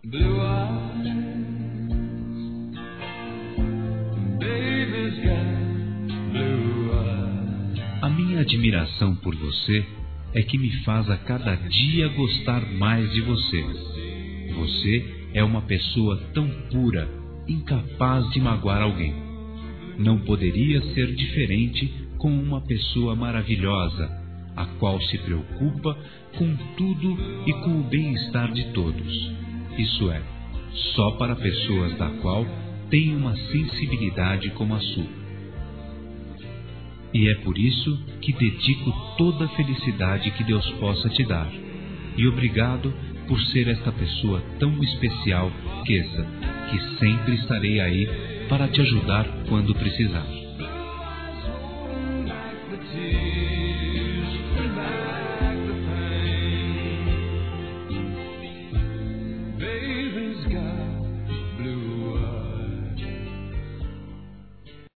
blue eyes, baby's got blue eyes. A minha admiração por você é que me faz a cada dia gostar mais de você. Você é uma pessoa tão pura, incapaz de magoar alguém. Não poderia ser diferente com uma pessoa maravilhosa, a qual se preocupa com tudo e com o bem-estar de todos. Isso é, só para pessoas da qual tem uma sensibilidade como a sua. E é por isso que dedico toda a felicidade que Deus possa te dar. E obrigado por ser esta pessoa tão especial, Kesa, que sempre estarei aí para te ajudar quando precisar.